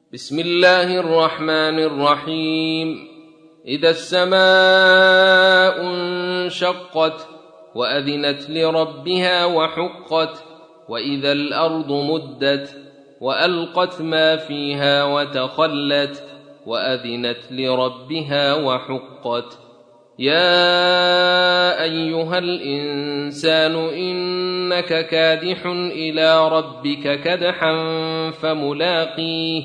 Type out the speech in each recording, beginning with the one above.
بسم الله الرحمن الرحيم. إذا السماء انشقت وأذنت لربها وحقت، وإذا الأرض مدت وألقت ما فيها وتخلت وأذنت لربها وحقت. يا أيها الإنسان إنك كادح إلى ربك كدحا فملاقيه.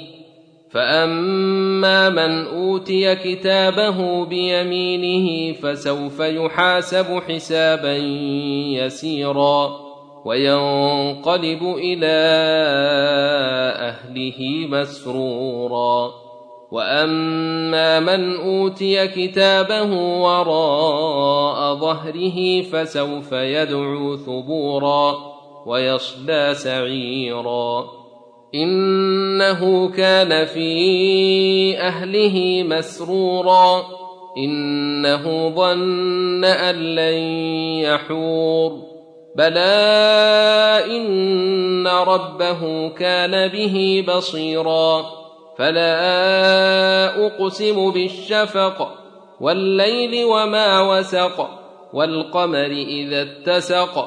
فأما من أوتي كتابه بيمينه فسوف يحاسب حسابا يسيرا وينقلب إلى أهله مسرورا. وأما من أوتي كتابه وراء ظهره فسوف يدعو ثبورا ويصلى سعيرا. إنه كان في أهله مسرورا، إنه ظن أن لن يحور. بلى إن ربه كان به بصيرا. فلا أقسم بالشفق والليل وما وسق والقمر إذا اتسق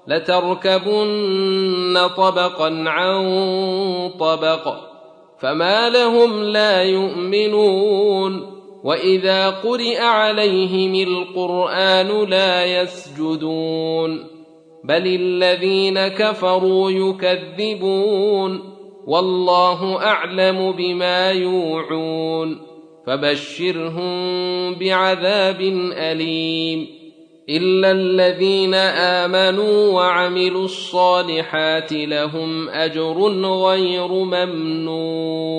لتركبن طبقا عن طبق فما لهم لا يؤمنون. وإذا قرئ عليهم القرآن لا يسجدون بل الذين كفروا يكذبون والله أعلم بما يوعون. فبشرهم بعذاب أليم إلا الذين آمنوا وعملوا الصالحات لهم أجر غير ممنون.